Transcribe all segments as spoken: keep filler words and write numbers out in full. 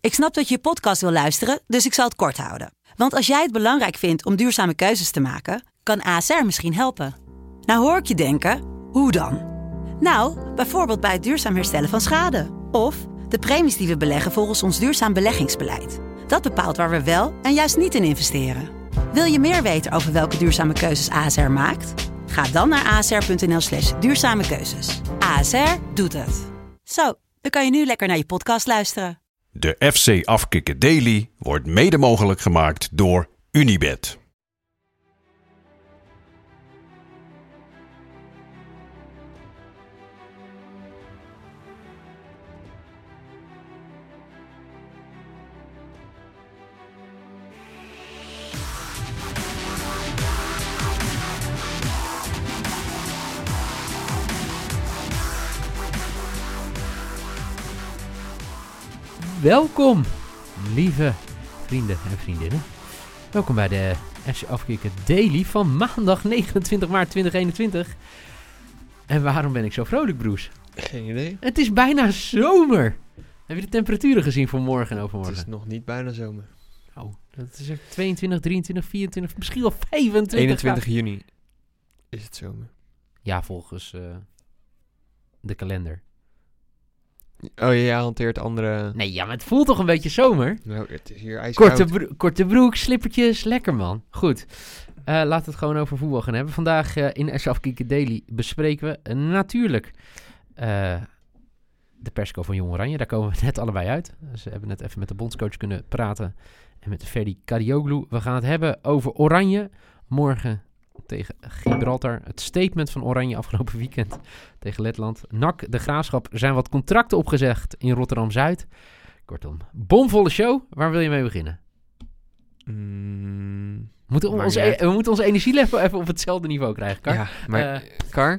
Ik snap dat je je podcast wil luisteren, dus ik zal het kort houden. Want als jij het belangrijk vindt om duurzame keuzes te maken, kan A S R misschien helpen. Nou hoor ik je denken, hoe dan? Nou, bijvoorbeeld bij het duurzaam herstellen van schade. Of de premies die we beleggen volgens ons duurzaam beleggingsbeleid. Dat bepaalt waar we wel en juist niet in investeren. Wil je meer weten over welke duurzame keuzes A S R maakt? Ga dan naar asr.nl slash duurzame keuzes. A S R doet het. Zo, dan kan je nu lekker naar je podcast luisteren. De F C Afkikken Daily wordt mede mogelijk gemaakt door Unibet. Welkom, lieve vrienden en vriendinnen. Welkom bij de F C Afkikken Daily van maandag negenentwintig maart tweeduizend eenentwintig. En waarom ben ik zo vrolijk, Broes? Geen idee. Het is bijna zomer. Heb je de temperaturen gezien voor morgen en overmorgen? Het is nog niet bijna zomer. Oh, dat is er tweeëntwintig, drieëntwintig, vierentwintig, misschien wel vijfentwintig. eenentwintig juni is het zomer. Ja, volgens uh, de kalender. Oh, jij hanteert andere... Nee, ja, maar het voelt toch een beetje zomer? Nou, het is hier ijskoud. Korte, bro- korte broek, slippertjes, lekker man. Goed, uh, laten we het gewoon over voetbal gaan hebben. Vandaag uh, in S Afkikken Daily bespreken we uh, natuurlijk uh, de persco van Jong Oranje. Daar komen we net allebei uit. Ze hebben net even met de bondscoach kunnen praten en met Ferdi Kadioglu. We gaan het hebben over Oranje. Morgen tegen Gibraltar. Het statement van Oranje afgelopen weekend tegen Letland. N A C, de Graafschap, er zijn wat contracten opgezegd in Rotterdam-Zuid. Kortom, bomvolle show. Waar wil je mee beginnen? Mm, moeten we, ons e- we moeten ons energielevel even op hetzelfde niveau krijgen, Kar. Ja, maar... Uh, Kar?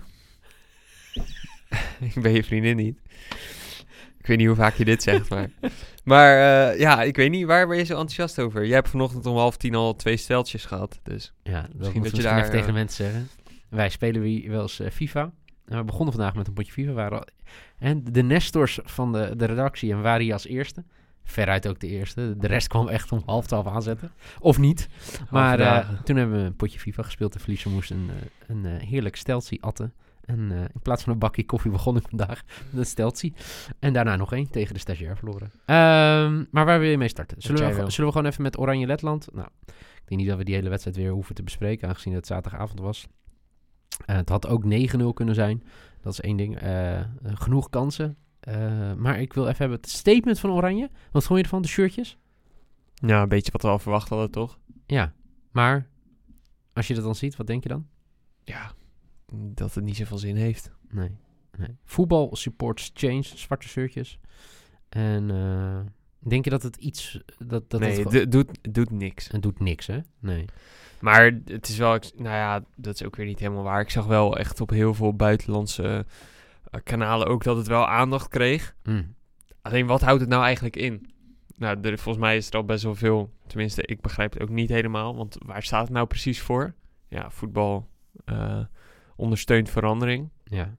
Ik ben je vriendin niet. Ik weet niet hoe vaak je dit zegt, maar... Maar uh, ja, ik weet niet, waar ben je zo enthousiast over? Jij hebt vanochtend om half tien al twee steltjes gehad, dus... Ja, dat misschien moet dat je je daar even tegen uh, de mensen zeggen. Wij spelen wie wel eens uh, FIFA. En we begonnen vandaag met een potje FIFA. Waren al, en de nestors van de, de redactie en waren hier als eerste. Veruit ook de eerste. De rest kwam echt om half twaalf aanzetten. Of niet. Maar uh, toen hebben we een potje FIFA gespeeld. De verliezer moest een, een, een heerlijk steltje atten. En uh, in plaats van een bakje koffie begon ik vandaag met een steltje. En daarna nog één tegen de stagiair verloren. Um, maar waar wil je mee starten? Zullen we, zullen we gewoon even met Oranje-Letland? Nou, ik denk niet dat we die hele wedstrijd weer hoeven te bespreken, aangezien het zaterdagavond was. Uh, het had ook negen nul kunnen zijn. Dat is één ding. Uh, genoeg kansen. Uh, maar ik wil even hebben het statement van Oranje. Wat vond je ervan, de shirtjes? Ja, een beetje wat we al verwacht hadden, toch? Ja, maar als je dat dan ziet, wat denk je dan? Ja, dat het niet zoveel zin heeft. Nee. nee. Voetbal supports change, zwarte shirtjes. En uh, denk je dat het iets... Dat, dat nee, het het doet, doet niks. Het doet niks, hè? Nee. Maar het is wel... Nou ja, dat is ook weer niet helemaal waar. Ik zag wel echt op heel veel buitenlandse uh, kanalen ook dat het wel aandacht kreeg. Mm. Alleen, wat houdt het nou eigenlijk in? Nou, er, volgens mij is er al best wel veel... Tenminste, ik begrijp het ook niet helemaal. Want waar staat het nou precies voor? Ja, voetbal uh, ondersteunt verandering. Ja.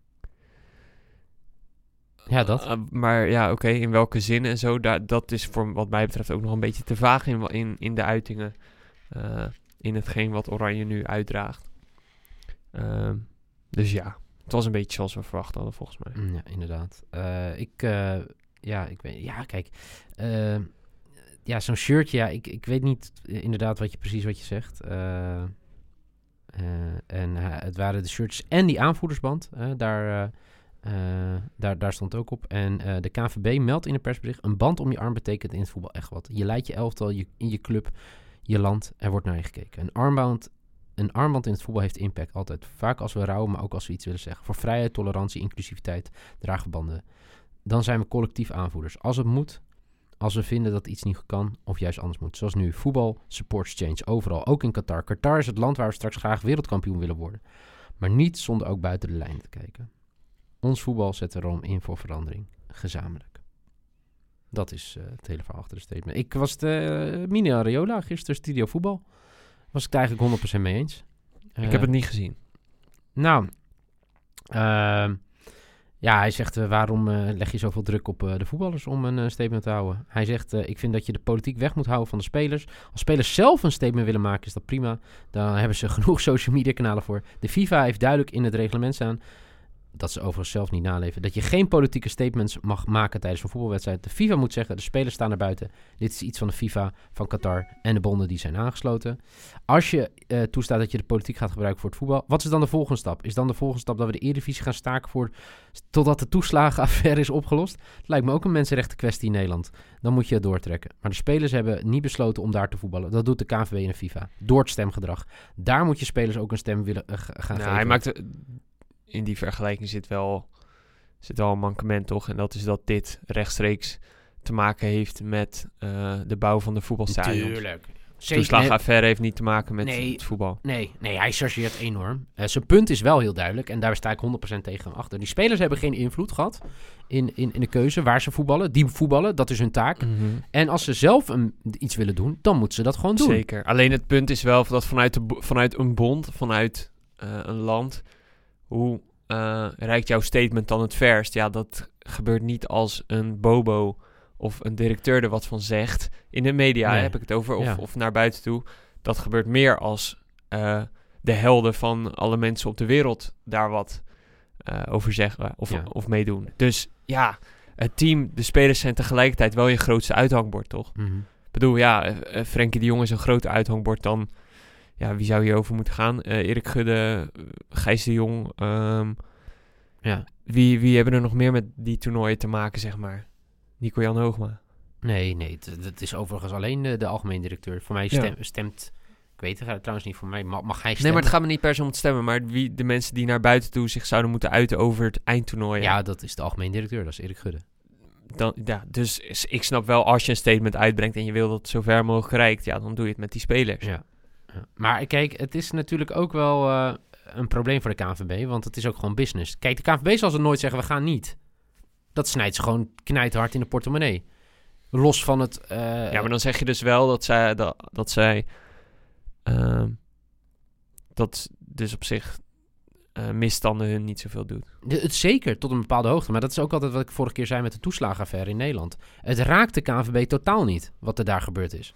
Ja, dat. Uh, maar ja, oké, okay, in welke zin en zo. Da- dat is voor wat mij betreft ook nog een beetje te vaag in, in, in de uitingen. Uh, in hetgeen wat Oranje nu uitdraagt. Uh, dus ja, het was een beetje zoals we verwacht hadden, volgens mij. Ja, inderdaad. Uh, ik, uh, ja, ik weet, ja, kijk. Uh, ja, zo'n shirtje, ja, ik, ik weet niet uh, inderdaad wat je precies wat je zegt. Uh, uh, en uh, het waren de shirtjes en die aanvoerdersband. Uh, daar... Uh, Uh, daar, daar stond ook op. En uh, de K N V B meldt in een persbericht... een band om je arm betekent in het voetbal echt wat. Je leidt je elftal, je, in je club, je land. Er wordt naar je gekeken. Een armband, een armband in het voetbal heeft impact altijd. Vaak als we rouwen, maar ook als we iets willen zeggen. Voor vrijheid, tolerantie, inclusiviteit, dragen we banden. Dan zijn we collectief aanvoerders. Als het moet, als we vinden dat iets niet kan... of juist anders moet. Zoals nu, voetbal, supports change. Overal, ook in Qatar. Qatar is het land waar we straks graag wereldkampioen willen worden. Maar niet zonder ook buiten de lijn te kijken. Ons voetbal zet erom in voor verandering. Gezamenlijk. Dat is uh, het hele verhaal achter de statement. Ik was de uh, Mini Areola, gisteren Studio Voetbal. Was ik het eigenlijk honderd procent mee eens. Uh, ik heb het niet gezien. Nou, uh, Ja, hij zegt, uh, waarom uh, leg je zoveel druk op uh, de voetballers om een uh, statement te houden? Hij zegt, uh, ik vind dat je de politiek weg moet houden van de spelers. Als spelers zelf een statement willen maken, is dat prima. Dan hebben ze genoeg social media kanalen voor. De FIFA heeft duidelijk in het reglement staan, dat ze overigens zelf niet naleven, dat je geen politieke statements mag maken tijdens een voetbalwedstrijd. De FIFA moet zeggen, de spelers staan er buiten. Dit is iets van de FIFA, van Qatar en de bonden die zijn aangesloten. Als je uh, toestaat dat je de politiek gaat gebruiken voor het voetbal, wat is dan de volgende stap? Is dan de volgende stap dat we de Eredivisie gaan staken voor totdat de toeslagenaffaire is opgelost? Dat lijkt me ook een mensenrechten kwestie in Nederland. Dan moet je het doortrekken. Maar de spelers hebben niet besloten om daar te voetballen. Dat doet de K N V B en de FIFA. Door het stemgedrag. Daar moet je spelers ook een stem willen uh, gaan nou, geven. Hij maakt... In die vergelijking zit wel, zit wel een mankement, toch? En dat is dat dit rechtstreeks te maken heeft met uh, de bouw van de voetbalstadions. Tuurlijk. De toeslagenaffaire heeft niet te maken met nee, het voetbal. Nee, nee, hij chargeert enorm. Uh, zijn punt is wel heel duidelijk en daar sta ik honderd procent tegen hem achter. Die spelers hebben geen invloed gehad in, in, in de keuze waar ze voetballen. Die voetballen, dat is hun taak. Mm-hmm. En als ze zelf een, iets willen doen, dan moeten ze dat gewoon doen. Zeker. Alleen het punt is wel dat vanuit, de, vanuit een bond, vanuit uh, een land... Hoe uh, reikt jouw statement dan het verst? Ja, dat gebeurt niet als een bobo of een directeur er wat van zegt. In de media nee. heb ik het over, of, ja. of naar buiten toe. Dat gebeurt meer als uh, de helden van alle mensen op de wereld daar wat uh, over zeggen of, ja. of meedoen. Dus ja, het team, de spelers zijn tegelijkertijd wel je grootste uithangbord, toch? Mm-hmm. Ik bedoel, ja, uh, Frenkie de Jong is een groter uithangbord dan... Ja, wie zou hierover moeten gaan? Uh, Erik Gudde, uh, Gijs de Jong. Um, ja. wie, wie hebben er nog meer met die toernooien te maken, zeg maar? Nico-Jan Hoogma. Nee, nee. Het is overigens alleen de, de algemeen directeur. Voor mij stem, ja. stemt... Ik weet het trouwens niet, voor mij mag, mag hij stemmen. Nee, maar het gaat me niet per se om het stemmen. Maar wie, de mensen die naar buiten toe zich zouden moeten uiten over het eindtoernooi. Ja, dat is de algemeen directeur. Dat is Erik Gudde. Dan, ja, dus ik snap wel, als je een statement uitbrengt en je wil dat het zo ver mogelijk reikt, ja, dan doe je het met die spelers. Ja. Maar kijk, het is natuurlijk ook wel uh, een probleem voor de K N V B, want het is ook gewoon business. Kijk, de K N V B zal ze nooit zeggen, we gaan niet. Dat snijdt ze gewoon knijthard in de portemonnee. Los van het... Uh, ja, maar dan zeg je dus wel dat zij... Dat, dat zij uh, dat dus op zich uh, misstanden hun niet zoveel doet. De, het zeker, tot een bepaalde hoogte. Maar dat is ook altijd wat ik vorige keer zei met de toeslagenaffaire in Nederland. Het raakt de K N V B totaal niet, wat er daar gebeurd is.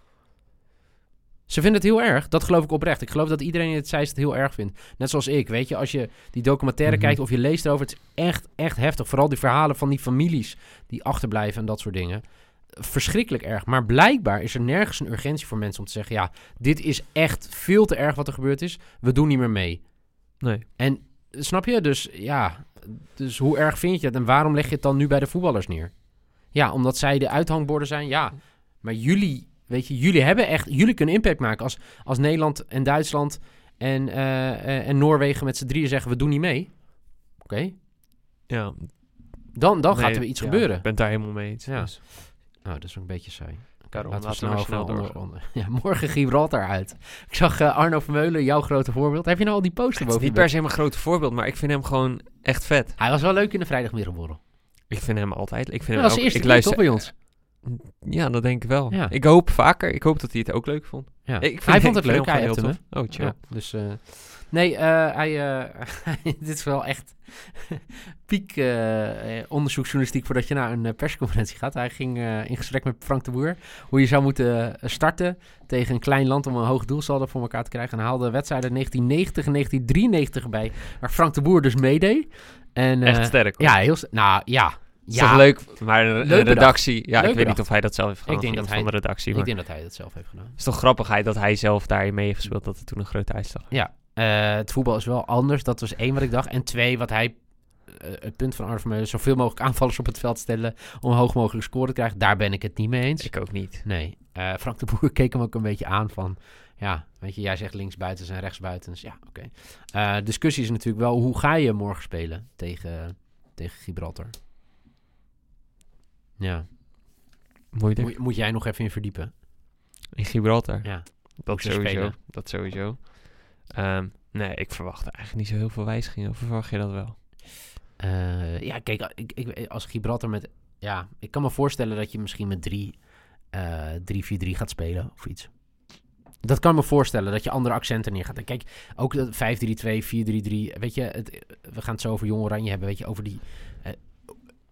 Ze vinden het heel erg, dat geloof ik oprecht. Ik geloof dat iedereen in het Zeist het heel erg vindt. Net zoals ik, weet je. Als je die documentaire mm-hmm. kijkt of je leest erover... het is echt, echt heftig. Vooral die verhalen van die families die achterblijven en dat soort dingen. Verschrikkelijk erg. Maar blijkbaar is er nergens een urgentie voor mensen om te zeggen... ja, dit is echt veel te erg wat er gebeurd is. We doen niet meer mee. Nee. En snap je? Dus ja, dus hoe erg vind je het? En waarom leg je het dan nu bij de voetballers neer? Ja, omdat zij de uithangborden zijn? Ja, maar jullie... Weet je, jullie hebben echt, jullie kunnen impact maken. Als, als Nederland en Duitsland en, uh, uh, en Noorwegen met z'n drieën zeggen, we doen niet mee. Oké. Okay. Ja. Dan, dan nee, gaat er iets ja, gebeuren. Ik ben het daar helemaal mee eens. Ja. Dus. Oh, dat is ook een beetje saai. Daarom, laten we laten we snel, snel onder, onder. Ja, morgen Gibraltar uit. Ik zag uh, Arno Vermeulen, jouw grote voorbeeld. Heb je nou al die poster boven? Het is niet per se mijn grote voorbeeld, maar ik vind hem gewoon echt vet. Hij was wel leuk in de vrijdagmiddagborrel. Ik vind hem altijd. Ik vind dat hem was de ook, eerste ik keer luister, toch bij ons? Ja, dat denk ik wel. Ja. Ik hoop vaker. Ik hoop dat hij het ook leuk vond. Ja. Ik vind, hij vond het ik leuk. Hij heel heeft hem. Oh, chill. Ja, dus, uh, nee, uh, hij, uh, dit is wel echt piek uh, onderzoeksjournalistiek voordat je naar een uh, persconferentie gaat. Hij ging uh, in gesprek met Frank de Boer hoe je zou moeten starten tegen een klein land om een hoog doelsaldo voor elkaar te krijgen. En hij haalde wedstrijden negentien negentig en negentien drieënnegentig bij, waar Frank de Boer dus meedeed. En, uh, echt sterk. Hoor. Ja, heel st- Nou, ja. Is ja. toch leuk, maar een Leuke redactie... Ja, Leuke ik weet dag. niet of hij dat zelf heeft gedaan. Ik denk dat van hij, de redactie. ik Maar denk dat hij dat zelf heeft gedaan. Het is toch grappigheid dat hij zelf daarin mee heeft gespeeld, dat het toen een grote uitslag was. Ja, uh, het voetbal is wel anders. Dat was één wat ik dacht. En twee, wat hij... Uh, het punt van Arno Vermeulen, zoveel mogelijk aanvallers op het veld stellen om hoog mogelijk score te krijgen. Daar ben ik het niet mee eens. Ik ook niet. Nee. Uh, Frank de Boer keek hem ook een beetje aan van... Ja, weet je, jij zegt linksbuiten en rechtsbuiten. Dus ja, oké. Okay. Uh, discussie is natuurlijk wel, hoe ga je morgen spelen tegen, tegen Gibraltar? Ja. Moeilijk. Moet, moet jij nog even in verdiepen? In Gibraltar? Ja. Dat sowieso. Dat sowieso. Um, nee, ik verwacht eigenlijk niet zo heel veel wijzigingen. Of verwacht je dat wel? Uh, ja, kijk, ik, ik, als Gibraltar met... Ja, ik kan me voorstellen dat je misschien met drie vier drie gaat spelen of iets. Dat kan me voorstellen, dat je andere accenten neer gaat. En kijk, ook vijf drie twee, vier drie drie, weet je, het, we gaan het zo over Jong Oranje hebben, weet je, over die... Uh,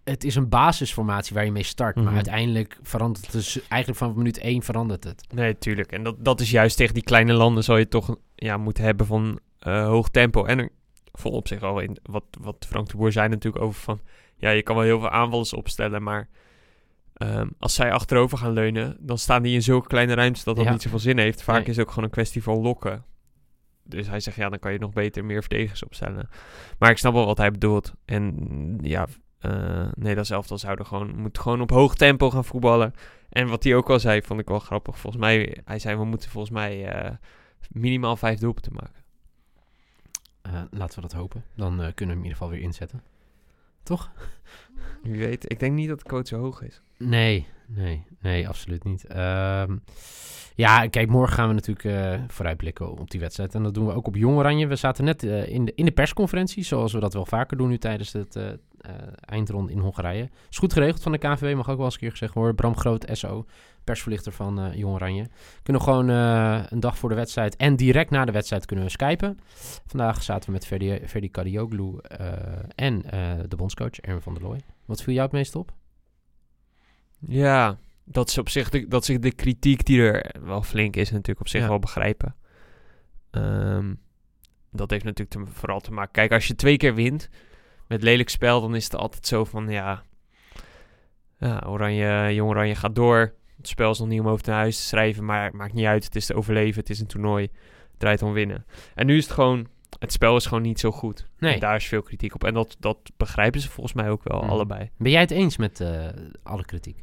het is een basisformatie waar je mee start. Mm-hmm. Maar uiteindelijk verandert het dus... Eigenlijk van minuut één verandert het. Nee, tuurlijk. En dat, dat is juist tegen die kleine landen zal je toch ja, moeten hebben van uh, hoog tempo. En er, vol op zich al in wat, wat Frank de Boer zei natuurlijk over van... Ja, je kan wel heel veel aanvallers opstellen, maar... Um, als zij achterover gaan leunen, dan staan die in zulke kleine ruimtes dat dat Ja. niet zoveel zin heeft. Vaak Nee. is het ook gewoon een kwestie van lokken. Dus hij zegt, ja, dan kan je nog beter meer verdedigers opstellen. Maar ik snap wel wat hij bedoelt. En ja, uh, Nederlands elftal zouden gewoon, moet gewoon op hoog tempo gaan voetballen. En wat hij ook al zei, vond ik wel grappig. Volgens mij, hij zei, we moeten volgens mij uh, minimaal vijf doelpunten maken. Uh, laten we dat hopen. Dan uh, kunnen we hem in ieder geval weer inzetten. Toch? Wie weet, ik denk niet dat de quote zo hoog is. Nee, nee, nee, absoluut niet. Um, ja, kijk, morgen gaan we natuurlijk uh, vooruitblikken op die wedstrijd. En dat doen we ook op Jong Oranje. We zaten net uh, in, de, in de persconferentie, zoals we dat wel vaker doen nu tijdens het uh, uh, eindronde in Hongarije. Is goed geregeld van de K N V B, mag ook wel eens een keer gezegd worden. Bram Groot, S O, persverlichter van uh, Jong Oranje. Kunnen we gewoon uh, een dag voor de wedstrijd en direct na de wedstrijd kunnen we skypen. Vandaag zaten we met Ferdi, Ferdi Kadioglu uh, en uh, de bondscoach Erwin van der Looy. Wat viel jou het meest op? Ja, dat is op zich de, dat is de kritiek die er wel flink is natuurlijk op zich Ja. wel begrijpen. Um, dat heeft natuurlijk te, vooral te maken... Kijk, als je twee keer wint met lelijk spel, dan is het altijd zo van, ja... ja Oranje, Jong Oranje gaat door. Het spel is nog niet om over naar huis te schrijven, maar het maakt niet uit. Het is te overleven, het is een toernooi. Het draait om winnen. En nu is het gewoon... Het spel is gewoon niet zo goed. Nee. En daar is veel kritiek op. En dat, dat begrijpen ze volgens mij ook wel, Mm. allebei. Ben jij het eens met uh, alle kritiek?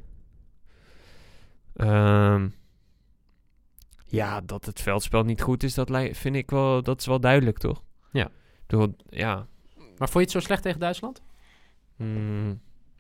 Um, ja, dat het veldspel niet goed is, dat li- vind ik wel, dat is wel duidelijk, toch? Ja. Door, ja. Maar vond je het zo slecht tegen Duitsland? Mm,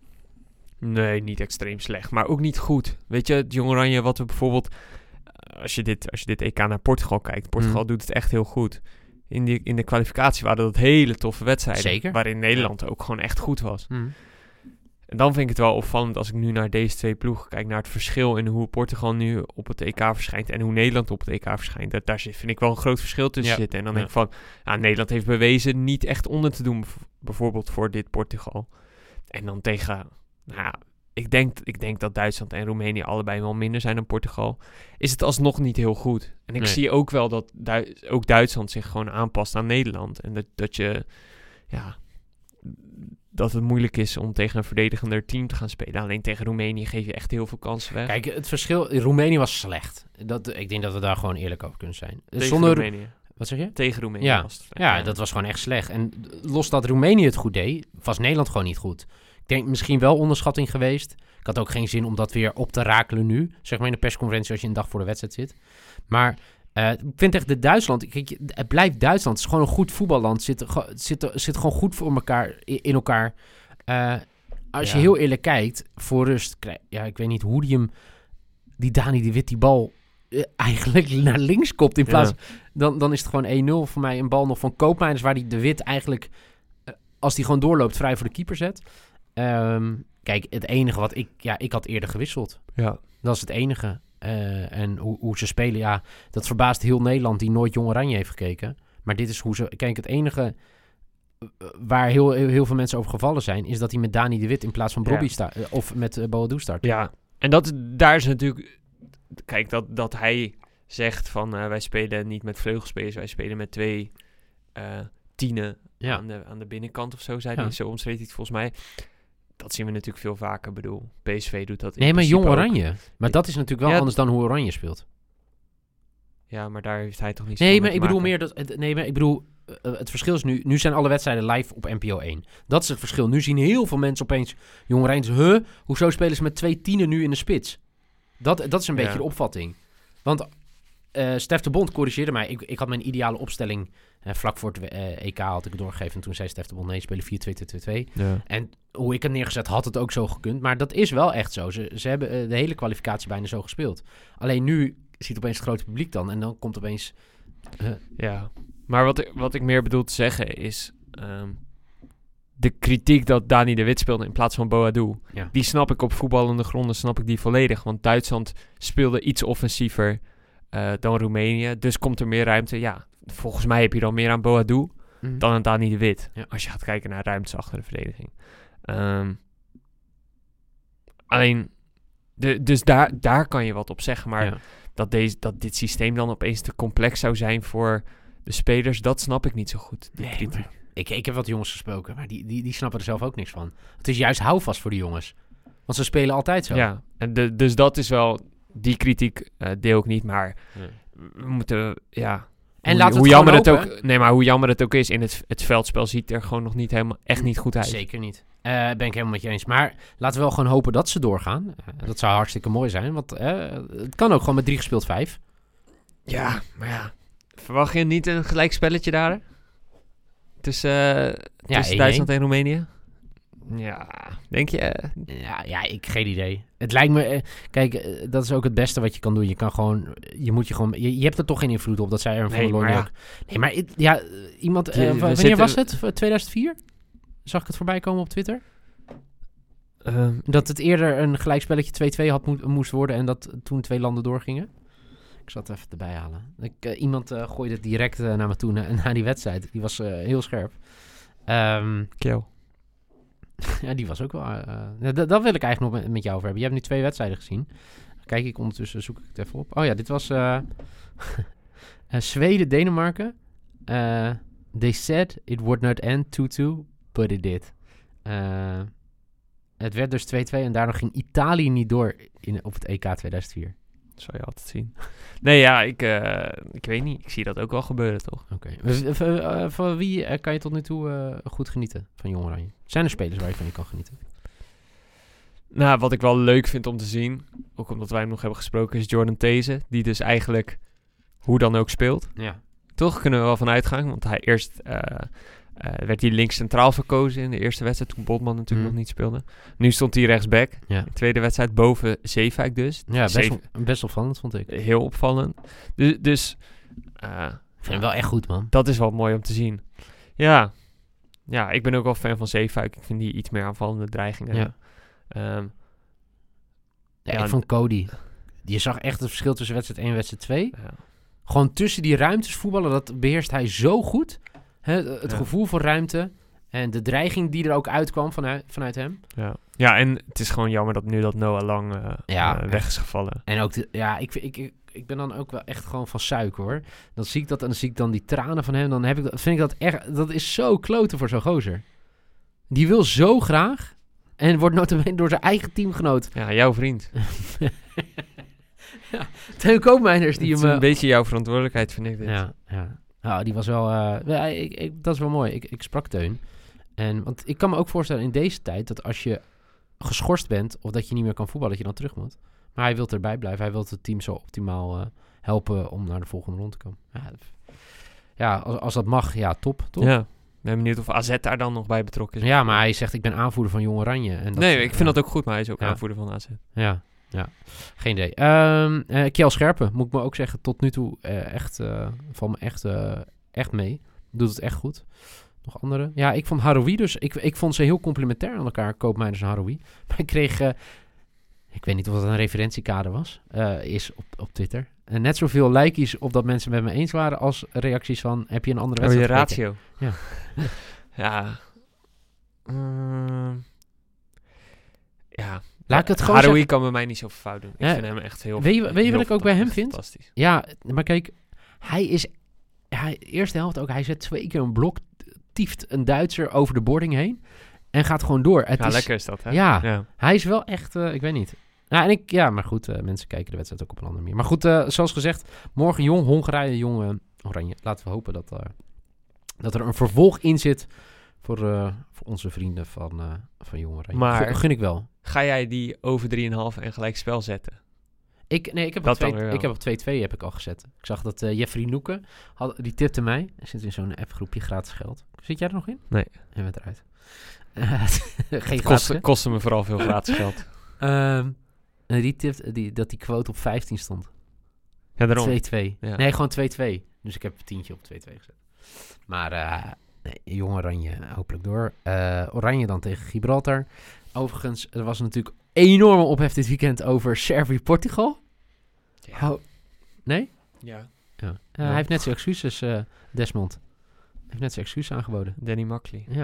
nee, niet extreem slecht, maar ook niet goed. Weet je, het Jong Oranje, wat we bijvoorbeeld, als je dit, als je dit E K naar Portugal kijkt, Portugal Mm. doet het echt heel goed. In, die, in de kwalificatie waren dat hele toffe wedstrijden. Zeker. Waarin Nederland ja. ook gewoon echt goed was. Mm. En dan vind ik het wel opvallend als ik nu naar deze twee ploegen kijk, naar het verschil in hoe Portugal nu op het E K verschijnt en hoe Nederland op het E K verschijnt. Dat, daar zit, vind ik wel een groot verschil tussen Ja. zitten. En dan Ja. denk ik van, ja, Nederland heeft bewezen niet echt onder te doen, bev- bijvoorbeeld voor dit Portugal. En dan tegen, nou ja, ik denk, ik denk dat Duitsland en Roemenië allebei wel minder zijn dan Portugal. Is het alsnog niet heel goed. En ik Nee. zie ook wel dat Du- ook Duitsland zich gewoon aanpast aan Nederland. En dat, dat je, ja... dat het moeilijk is om tegen een verdedigender team te gaan spelen. Alleen tegen Roemenië geef je echt heel veel kansen weg. Kijk, het verschil... Roemenië was slecht. Dat, ik denk dat we daar gewoon eerlijk over kunnen zijn. tegen Zonder, Roemenië. Wat zeg je? Tegen Roemenië Ja. was het slecht. Ja, dat was gewoon echt slecht. En los dat Roemenië het goed deed, was Nederland gewoon niet goed. Ik denk misschien wel onderschatting geweest. Ik had ook geen zin om dat weer op te rakelen nu. Zeg maar in de persconferentie als je een dag voor de wedstrijd zit. Maar uh, ik vind echt de Duitsland... Kijk, het blijft Duitsland. Het is gewoon een goed voetballand. Het zit, ge- zit, zit gewoon goed voor elkaar, in elkaar. Uh, als Ja. je heel eerlijk kijkt, voor rust... Krijg, ja, ik weet niet hoe die hem... Die Dani de Wit die bal uh, eigenlijk naar links kopt in plaats... Ja. Dan, dan is het gewoon één nul voor mij. Een bal nog van Koopmeiners, waar die de Wit eigenlijk... Uh, als die gewoon doorloopt, vrij voor de keeper zet. Um, kijk, het enige wat ik... Ja, ik had eerder gewisseld. Ja. Dat is het enige. Uh, en hoe, hoe ze spelen, ja... Dat verbaast heel Nederland, die nooit Jong Oranje heeft gekeken. Maar dit is hoe ze... Kijk, het enige... waar heel, heel, heel veel mensen over gevallen zijn... is dat hij met Dani de Wit in plaats van Bobby Ja. start... Uh, of met uh, Boadu start. Ja, en dat, daar is natuurlijk... Kijk, dat, dat hij zegt van... Uh, wij spelen niet met vleugelspelers, wij spelen met twee uh, tienen Ja. aan, de, aan de binnenkant of zo. Zei Ja. hij, zo omschreef hij het volgens mij. Dat zien we natuurlijk veel vaker. Ik bedoel, P S V doet dat in Nee, maar principe Jong ook. Oranje. Maar dat is natuurlijk wel Ja, anders dan hoe Oranje speelt. Ja, maar daar heeft hij toch niet Nee, zoveel maar mee ik te bedoel maken. meer dat... het- Nee, maar ik bedoel... uh, het verschil is nu... Nu zijn alle wedstrijden live op N P O één. Dat is het verschil. Nu zien heel veel mensen opeens... Jong Oranje... Huh? Hoezo spelen ze met twee tienen nu in de spits? Dat, dat is een Ja. beetje de opvatting. Want uh, Stef de Bond corrigeerde mij. Ik, ik had mijn ideale opstelling... Uh, vlak voor het uh, E K had ik het doorgegeven. En toen zei Stef de Bond... Nee, spelen vier twee twee twee twee. Ja. En hoe ik het neergezet had het ook zo gekund. Maar dat is wel echt zo. Ze, ze hebben uh, de hele kwalificatie bijna zo gespeeld. Alleen nu ziet opeens het grote publiek dan. En dan komt opeens... Uh, Ja, maar wat ik, wat ik meer bedoel te zeggen is... Um, de kritiek dat Dani de Wit speelde in plaats van Boadu... Ja. die snap ik op voetballende gronden, snap ik die volledig. Want Duitsland speelde iets offensiever uh, dan Roemenië. Dus komt er meer ruimte. Ja, volgens mij heb je dan meer aan Boadu mm. dan aan Dani de Wit. Ja. Als je gaat kijken naar ruimtes achter de verdediging. Um, alleen, de, dus daar, daar kan je wat op zeggen. Maar Ja. dat, deze, dat dit systeem dan opeens te complex zou zijn voor de spelers, dat snap ik niet zo goed. Die Nee, kritiek. maar ik, ik heb wat jongens gesproken, maar die, die, die snappen er zelf ook niks van. Het is juist houvast voor die jongens. Want ze spelen altijd zo. Ja, en de, dus dat is wel, die kritiek uh, deel ik niet, maar Ja. we moeten, ja... En hoe, laten we hoe het jammer het gewoon ook, hopen. nee, maar hoe jammer het ook is, in het, het veldspel ziet er gewoon nog niet helemaal, echt niet goed uit. Zeker niet. Uh, ben ik helemaal met je eens. Maar laten we wel gewoon hopen dat ze doorgaan. Uh, dat zou hartstikke mooi zijn. Want uh, het kan ook gewoon met drie gespeeld vijf. Ja, maar ja. Verwacht je niet een gelijkspelletje daar? Tussen, uh, Ja, tussen Duitsland en Roemenië? Ja, denk je? Uh, Ja, ja, ik geen idee. Het lijkt me... Uh, kijk, uh, dat is ook het beste wat je kan doen. Je kan gewoon... Je moet je gewoon... Je, je hebt er toch geen invloed op. Dat zei er van Nee, der Looy maar ja. ook. Nee, maar it, ja, uh, iemand... Uh, Je- we wanneer zitten- was het? tweeduizend vier? Zag ik het voorbij komen op Twitter? uh, Dat het eerder een gelijkspelletje twee-twee had mo- moest worden en dat toen twee landen doorgingen. Ik zal het even erbij halen. Ik, uh, iemand uh, gooide het direct uh, naar me toe na, na die wedstrijd. Die was uh, heel scherp. Um, Kiel. ja, die was ook wel... Uh, d- dat wil ik eigenlijk nog met, met jou over hebben. Je hebt nu twee wedstrijden gezien. Kijk, ik ondertussen zoek ik het even op. Oh ja, dit was uh, uh, Zweden-Denemarken. Uh, they said it would not end two-two, but it did. Uh, het werd dus twee-twee en daardoor ging Italië niet door in, op het E K tweeduizend vier. Dat zou je altijd zien. Nee, ja, ik, uh, ik weet niet. Ik zie dat ook wel gebeuren, toch? Oké. Okay. Uh, van wie uh, kan je tot nu toe uh, goed genieten van Jong Oranje? Zijn er spelers waar je van je kan genieten? Nou, wat ik wel leuk vind om te zien, ook omdat wij hem nog hebben gesproken, is Jordan These, die dus eigenlijk hoe dan ook speelt. Ja. Toch kunnen we wel van uitgaan, want hij eerst uh, uh, werd hij links centraal verkozen in de eerste wedstrijd, toen Botman natuurlijk Mm. nog niet speelde. Nu stond hij rechtsback, Ja. de tweede wedstrijd boven Zeefuik dus. Ja, best, Zeef- wel, best opvallend vond ik. Ik Heel opvallend. Dus, dus uh, vind hem wel echt goed, man. dat is wel mooi om te zien. Ja, ja, ik ben ook wel fan van Zeefuik. Ik vind die iets meer aanvallende dreigingen. Ja. Um, Ja, Ja, ik vond Cody. Je zag echt het verschil tussen wedstrijd één en wedstrijd twee. ja. Gewoon tussen die ruimtes voetballen, dat beheerst hij zo goed. Hè, het Ja. gevoel voor ruimte en de dreiging die er ook uitkwam vanuit, vanuit hem. Ja. ja, en het is gewoon jammer dat nu dat Noah Lang uh, Ja, uh, weg is gevallen. En ook, de, ja, ik, ik, ik, ik ben dan ook wel echt gewoon van suiker, hoor. Dan zie ik dat en dan zie ik dan die tranen van hem. Dan heb ik, dat- vind ik dat echt, dat is zo kloten voor zo'n gozer. Die wil zo graag en wordt nota bene door zijn eigen teamgenoot. Ja, jouw vriend. ja, Teun Koopmeiners die Het is hem... een uh, beetje jouw verantwoordelijkheid, vind ik dit. Ja, ja. ja, die was wel... Uh, ja, ik, ik, dat is wel mooi. Ik, ik sprak Teun. En, want ik kan me ook voorstellen in deze tijd dat als je geschorst bent of dat je niet meer kan voetballen, dat je dan terug moet. Maar hij wil erbij blijven. Hij wil het team zo optimaal uh, helpen om naar de volgende ronde te komen. Ja, ja als, als dat mag, ja, top, top. Ja. Ik ben benieuwd of A Z daar dan nog bij betrokken is. Ja, maar hij zegt ik ben aanvoerder van Jong Oranje. En dat, nee, ik vind ja, dat ook goed, maar hij is ook Ja. aanvoerder van A Z. Ja, ja. Geen idee. Um, uh, Kjell Scherpen, moet ik me ook zeggen, tot nu toe uh, echt, uh, valt me echt, uh, echt mee. Doet het echt goed. Nog andere? Ja, ik vond Haroui dus... Ik, ik vond ze heel complementair aan elkaar, Koopmeiners en Haroui. Maar ik kreeg... Uh, ik weet niet of dat een referentiekader was. Uh, is op, op Twitter. En net zoveel likejes op dat mensen met me eens waren... als reacties van... Heb je een andere Oh, je wedstrijd gekeken? ratio. Ja. ja. Mm, ja. Laat ik het gewoon Haroui zeggen. kan bij mij niet zoveel fout doen. Ik Ja. vind hem echt heel... Weet je, weet je heel wat ik ook bij hem fantastisch. vind? Fantastisch. Ja, maar kijk... Hij is... Hij, eerste helft ook. Hij zet twee keer een blok... Tieft een Duitser over de boarding heen... En gaat gewoon door. Het Ja, is, lekker is dat, hè? Ja. ja. Hij is wel echt, uh, ik weet niet. Ja, en ik, ja, maar goed, uh, mensen kijken de wedstrijd ook op een andere manier. Maar goed, uh, zoals gezegd, morgen jong Hongarije, jong uh, Oranje. Laten we hopen dat, uh, dat er een vervolg in zit voor, uh, voor onze vrienden van, uh, van Jong Oranje. Maar- Gun, gun ik wel. Ga jij die over drie komma vijf en gelijk spel zetten? Ik, nee, ik heb, op Dat twee, dan weer wel. ik heb op twee-twee heb ik al gezet. Ik zag dat uh, Jeffrey Noeken, had, die tipte mij. Hij zit in zo'n appgroepje, gratis geld. Zit jij er nog in? Nee. Je bent eruit. Uh, geen gratis Kostte, kostte me vooral veel gratis geld. Um, die tipte, die, dat die quote op vijftien stond. Ja, daarom. twee-twee. Ja. Nee, gewoon twee-twee. Dus ik heb een tientje op twee-twee gezet. Maar uh, nee, jong Oranje hopelijk door. Uh, Oranje dan tegen Gibraltar. Overigens, er was natuurlijk enorme ophef dit weekend over Servië-Portugal. Ja. Oh, nee? ja. Ja. Uh, Ja. Hij heeft net zijn excuses, uh, Desmond. Hij heeft net zijn excuses aangeboden. Danny Makkely. Ja.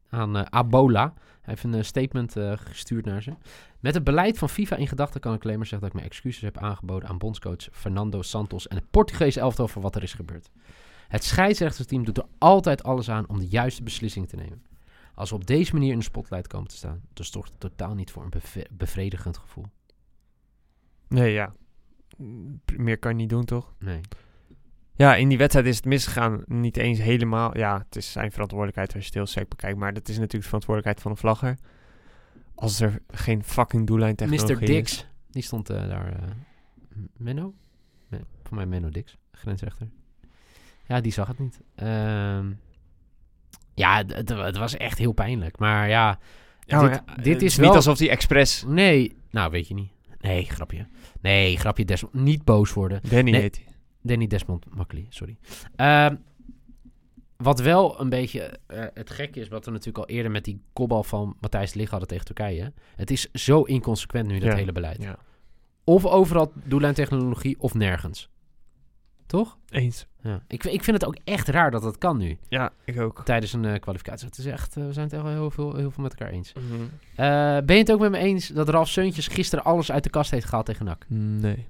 aan uh, Abola. Hij heeft een uh, statement uh, gestuurd naar ze. Met het beleid van FIFA in gedachten kan ik alleen maar zeggen dat ik mijn excuses heb aangeboden aan bondscoach Fernando Santos en het Portugese elftal voor wat er is gebeurd. Het scheidsrechtersteam doet er altijd alles aan om de juiste beslissing te nemen. Als we op deze manier in de spotlight komen te staan, dan zorgt het totaal niet voor een beve- bevredigend gevoel. Nee, ja. Meer kan je niet doen, toch? Nee. Ja, in die wedstrijd is het misgegaan. Niet eens helemaal. Ja, het is zijn verantwoordelijkheid als je het heel sec bekijkt. Maar dat is natuurlijk de verantwoordelijkheid van de vlagger. Als er geen fucking doellijntechnologie is. mister Dix, die stond uh, daar. Uh, Menno? Nee, voor mij Menno Dix, grensrechter. Ja, die zag het niet. Um, ja, d- d- het was echt heel pijnlijk. Maar ja, Ja, dit, maar ja, dit het is is wel... niet alsof die expres... Nee, nou weet je niet. Nee, grapje. Nee, grapje Desmond. Niet boos worden. Danny Nee. heet hij. Danny Desmond Makkely, sorry. Um, wat wel een beetje uh, het gekke is, wat we natuurlijk al eerder met die kopbal van Matthijs de Ligt hadden tegen Turkije. Het is zo inconsequent nu, dat Ja. hele beleid. Ja. Of overal doellijntechnologie of nergens. Toch? Eens. Ja. Ik, ik vind het ook echt raar dat dat kan nu. Ja, ik ook. Tijdens een uh, kwalificatie. Het is echt, uh, we zijn het echt wel heel veel, heel veel met elkaar eens. Mhm. Uh, ben je het ook met me eens dat Ralf Seuntjes gisteren alles uit de kast heeft gehaald tegen N A C? Nee.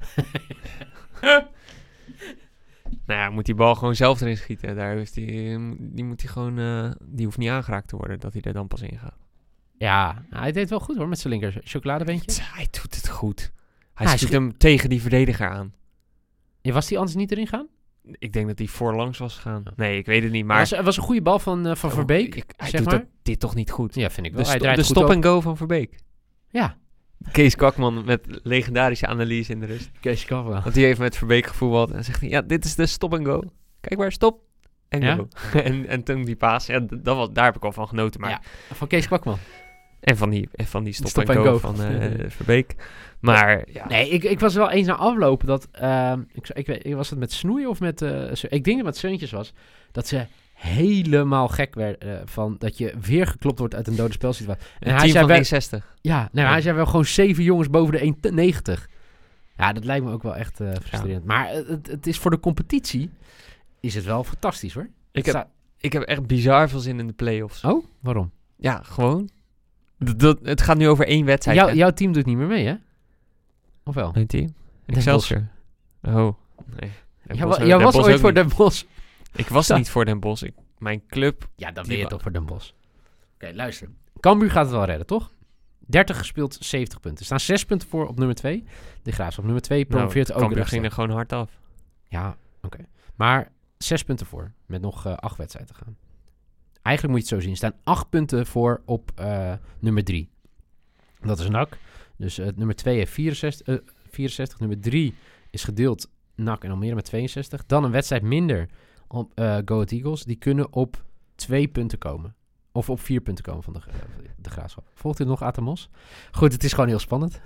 Nou ja, moet die bal gewoon zelf erin schieten. Daar is die, die moet hij gewoon... Uh, die hoeft niet aangeraakt te worden, dat hij er dan pas in gaat. Ja, nou, hij deed het wel goed hoor, met zijn linker chocoladebeentje. Tja, hij doet het goed. Hij Hij schiet schiet- hem tegen die verdediger aan. Ja, was die anders niet erin gaan? Ik denk dat hij voorlangs was gegaan. Ja. Nee, ik weet het niet, Maar maar... het was, was een goede bal van, uh, van Oh, Verbeek, ik- hij zeg doet maar. dat, dit toch niet goed. Ja, vind ik De, wel. Hij sto- draait de goed stop op. en go van Verbeek. Ja, Kees Kwakman met legendarische analyse in de rust. Kees Kavla. Want die heeft met Verbeek gevoetbald en zegt hij, ja, dit is de stop en go. Kijk maar, stop en Ja? go. en, en toen die paas, ja, d- dat was, daar heb ik al van genoten. Maar Ja, van Kees Kwakman. En van die, en van die stop, Stop en en go, go. van uh, Verbeek. Maar ja, Nee, ik, ik was er wel eens naar aflopen dat... ehm, ik, ik weet, was het met Snoei of met... Uh, ik denk dat het met Seuntjes was. Dat ze helemaal gek werden uh, van dat je weer geklopt wordt uit een dode spelsituatie. En een hij team zei van wel, één zestig. ja, nou, Ja. hij zei wel gewoon zeven jongens boven de één negentig. Ja, dat lijkt me ook wel echt uh, frustrerend. Maar uh, het, het is voor de competitie is het wel fantastisch hoor. Ik Het heb, sta- ik heb echt bizar veel zin in de play-offs. Oh, waarom? Ja, gewoon. D- dat, het gaat nu over één wedstrijd. Jou, hè? jouw team doet niet meer mee, hè? Of wel? Mijn team? Den Excelsior. Oh, nee. Den Jij Bosch- wa- jij Den was Bosch ooit ook voor niet. Den Bosch. Ik was Ja. niet voor Den Bosch. Ik, mijn club... Ja, dan Die ben je wa- toch voor Den Bosch. Oké, luister. Cambuur gaat het wel redden, toch? dertig gespeeld, zeventig punten. Er staan zes punten voor op nummer twee. De Graafschap nummer twee promoveert nou, ook Cambuur ging rechtstreeks. er gewoon hard af. Ja, oké. Maar zes punten voor, met nog uh, acht wedstrijden te gaan. Eigenlijk moet je het zo zien. Er staan acht punten voor op uh, nummer drie. Dat is N A C. Dus uh, nummer twee heeft vierenzestig, uh, vierenzestig. Nummer drie is gedeeld N A C en Almere met tweeënzestig. Dan een wedstrijd minder op uh, Go Ahead Eagles. Die kunnen op twee punten komen. Of op vier punten komen van de, uh, de Graafschap. Volgt u nog Atemos? Goed, het is gewoon heel spannend.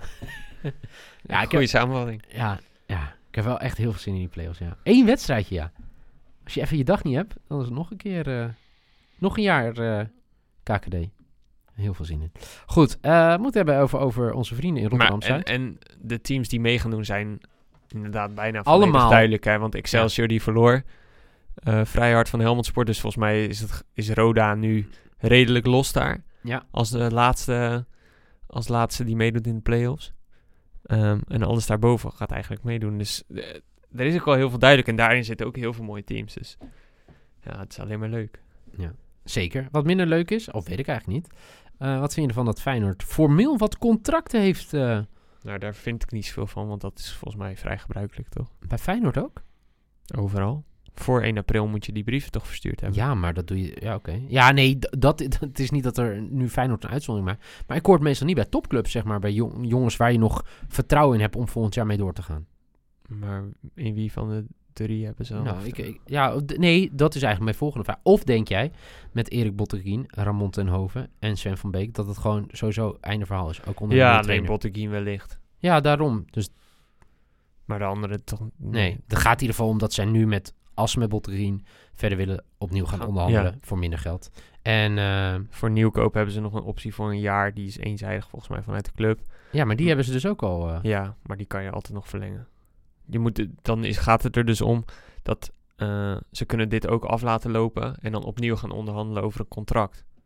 ja, ik Goeie heb, samenvatting. ja, ja, ik heb wel echt heel veel zin in die play-offs, ja. Eén wedstrijdje, ja. Als je even je dag niet hebt, dan is het nog een keer... Uh, nog een jaar uh, K K D. Heel veel zin in. Goed, uh, we moeten hebben over, over onze vrienden in Maar, Rotterdam-Zuid. en, en de teams die mee gaan doen zijn inderdaad bijna Allemaal. volledig duidelijk. Hè? Want Excelsior die verloor uh, vrij hard van Helmond Sport. Dus volgens mij is, het, is Roda nu redelijk los daar. Ja. Als de laatste, als laatste die meedoet in de play-offs. Um, en alles daarboven gaat eigenlijk meedoen. Dus uh, er is ook al heel veel duidelijk. En daarin zitten ook heel veel mooie teams. Dus ja, het is alleen maar leuk. Ja, zeker. Wat minder leuk is, of weet ik eigenlijk niet. Uh, wat vind je ervan dat Feyenoord formeel wat contracten heeft? Uh, Nou, daar vind ik niet zoveel van. Want dat is volgens mij vrij gebruikelijk, toch? bij Feyenoord ook? Overal. Voor één april moet je die brieven toch verstuurd hebben. Ja, maar dat doe je... Ja, oké. Okay. Ja, nee, d- dat, het is niet dat er nu Feyenoord een uitzondering maakt. Maar ik hoor het meestal niet bij topclubs, zeg maar. Bij jong, jongens waar je nog vertrouwen in hebt om volgend jaar mee door te gaan. Maar in wie van de drie hebben ze al? Nou, ik, ik, ja, d- nee, dat is eigenlijk mijn volgende vraag. Of denk jij, met Erik Botteguin, Ramon ten Hoven en Sven van Beek, dat het gewoon sowieso einde verhaal is? Ook onder ja, de alleen trainer. Botteguin wellicht. Ja, daarom. Dus Maar de andere toch... nee, het gaat in ieder geval om dat zij nu met, als ze met Botteguin verder willen, opnieuw gaan Gaan- onderhandelen ja. voor minder geld. En uh, Voor nieuwkoop hebben ze nog een optie voor een jaar. Die is eenzijdig volgens mij vanuit de club. ja, maar die hebben ze dus ook al... Uh, Ja, maar die kan je altijd nog verlengen. Je moet, het- dan is, gaat het er dus om dat uh, ze kunnen dit ook af laten lopen en dan opnieuw gaan onderhandelen over een contract.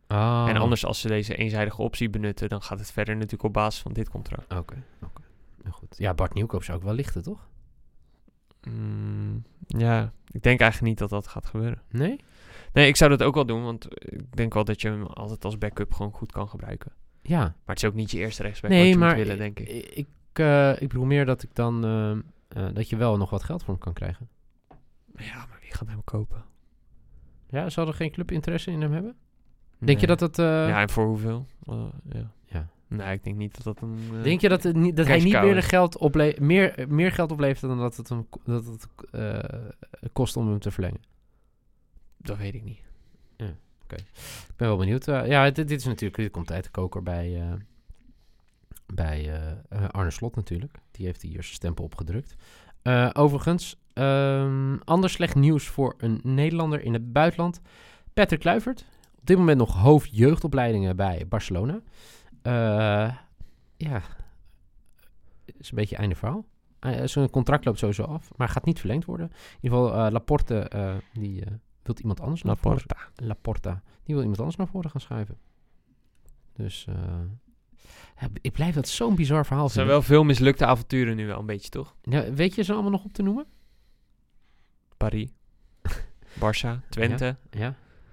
Oh. En anders als ze deze eenzijdige optie benutten, dan gaat het verder natuurlijk op basis van dit contract. Oké, okay, oké. Okay. Nou goed. Ja, Bart Nieuwkoop zou ook wel lichten, toch? Mm, ja, ik denk eigenlijk niet dat dat gaat gebeuren. Nee? Nee, ik zou dat ook wel doen, want ik denk wel dat je hem altijd als backup gewoon goed kan gebruiken. Ja. Maar het is ook niet je eerste rechtsback nee, wat je maar moet willen, denk ik. Ik, ik, uh, ik bedoel meer dat ik dan uh, uh, dat je wel nog wat geld voor hem kan krijgen. Ja, maar wie gaat hem kopen? Ja, zal er geen club interesse in hem hebben? Nee. Denk je dat het... Uh... Ja, en voor hoeveel? Uh, ja. ja. Nee, ik denk niet dat dat een... Uh, denk je dat, het niet, dat hij niet meer geld, ople- meer, meer geld oplevert dan dat het hem dat het, uh, kost om hem te verlengen? Dat weet ik niet. Ja, oké. Okay. Ik ben wel benieuwd. Uh, ja, dit, dit is natuurlijk... Dit komt uit de koker bij, uh, bij uh, Arne Slot natuurlijk. Die heeft hier zijn stempel opgedrukt. Uh, overigens, um, ander slecht nieuws voor een Nederlander in het buitenland. Patrick Kluivert. Op dit moment nog hoofd jeugdopleidingen bij Barcelona. Uh, ja, is een beetje einde verhaal. Uh, zijn contract loopt sowieso af, maar gaat niet verlengd worden. In ieder geval, uh, Laporte, uh, die uh, wil iemand anders naar voren. Laporta. Die wil iemand anders naar voren gaan schuiven. Dus, uh, ja, ik blijf dat zo'n bizar verhaal Er zijn vinden. wel veel mislukte avonturen nu wel een beetje, toch? Ja, weet je ze allemaal nog op te noemen? Paris, Barça, Twente. Ja.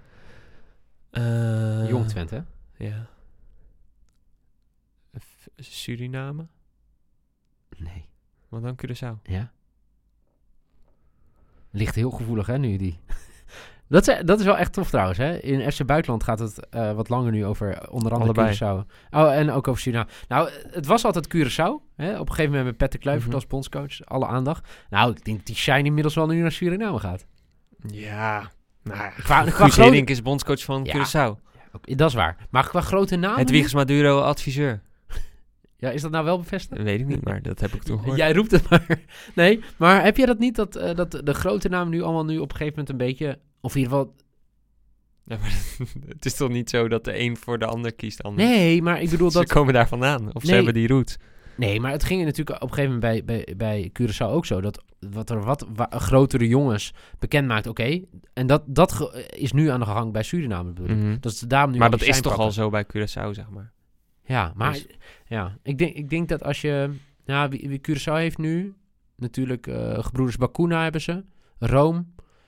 ja. Uh, Jong Twente, hè? Ja. F- Suriname? Nee. Wat dan Curaçao? Ja. Ligt heel gevoelig, hè, nu die. dat, is, dat is wel echt tof trouwens, hè. In F C Buitenland gaat het uh, wat langer nu over onder andere Allebei. Curaçao. Oh, en ook over Suriname. Nou, het was altijd Curaçao. Hè? Op een gegeven moment met Patrick Kluivert Mm-hmm. als bondscoach. Alle aandacht. Nou, ik denk dat die shine inmiddels wel nu naar Suriname gaat. Ja. Nou ja, Qua- qua Guus grote- Hiddink is bondscoach van Ja. Curaçao. Okay, dat is waar. Maar qua grote namen... Het Wiegers Maduro adviseur. Ja, is dat nou wel bevestigd? Dat weet ik niet, maar dat heb ik toen gehoord. Jij roept het maar. Nee, maar heb je dat niet, dat, uh, dat de grote namen nu allemaal nu op een gegeven moment een beetje... Of in ieder geval... Ja, maar het is toch niet zo dat de een voor de ander kiest anders? Nee, maar ik bedoel Ze dat... komen daar vandaan. Of ze Nee. hebben die roots. Nee, maar het ging natuurlijk op een gegeven moment bij, bij, bij Curaçao ook zo. Dat wat er wat wa- grotere jongens bekend maakt, oké. Okay, en dat, dat ge- is nu aan de gang bij Suriname. Bedoel ik. Mm-hmm. Dat is daarom nu Maar al dat die is toch shine al pakken. zo bij Curaçao, zeg maar. Ja, maar Dus- ja, ik, denk, ik denk dat als je... Ja, wie, wie Curaçao heeft nu... Natuurlijk, uh, gebroeders Bakuna hebben ze. Rome.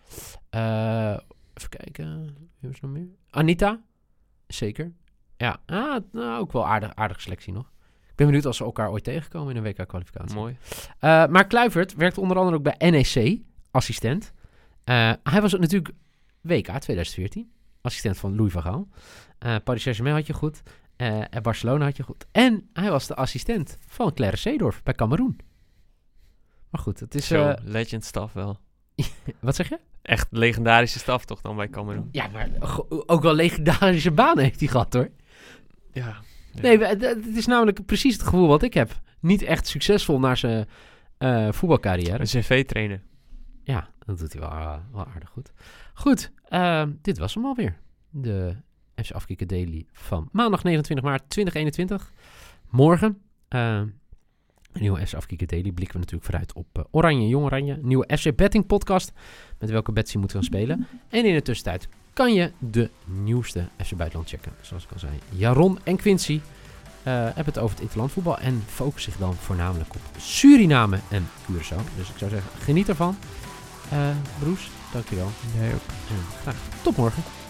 Uh, even kijken. Wie hebben ze nog meer? Anita. Zeker. Ja, ah, nou, ook wel aardig, aardige selectie nog. Ik ben benieuwd als ze elkaar ooit tegenkomen in een W K-kwalificatie. Mooi. Uh, maar Kluivert werkt onder andere ook bij N E C, assistent. Uh, hij was natuurlijk W K twintig veertien, assistent van Louis van Gaal. Uh, Paris Saint-Germain had je goed. Uh, en Barcelona had je goed. En hij was de assistent van Clarence Seedorf bij Kameroen. Maar goed, het is... Zo, Uh, legend staf wel. wat zeg je? Echt legendarische staf toch dan bij Kameroen? Ja, maar go- ook wel legendarische banen heeft hij gehad, hoor. Ja. ja. Nee, het, het is namelijk precies het gevoel wat ik heb. Niet echt succesvol naar zijn uh, voetbalcarrière. Een cv-trainer. Ja, dat doet hij wel, uh, wel aardig goed. Goed, uh, dit was hem alweer. De F C Afkikken Daily van maandag negenentwintig maart tweeduizend eenentwintig. Morgen, uh, een nieuwe F C Afkikken Daily, blikken we natuurlijk vooruit op uh, Oranje, Jong Oranje. Nieuwe F C Betting podcast, met welke bets je moet gaan spelen. En in de tussentijd kan je de nieuwste F C Buitenland checken. Zoals ik al zei, Jaron en Quincy uh, hebben het over het interlandvoetbal en focussen zich dan voornamelijk op Suriname en Curaçao. Dus ik zou zeggen, geniet ervan. Uh, Broes, dankjewel. Jij ook. En graag tot morgen.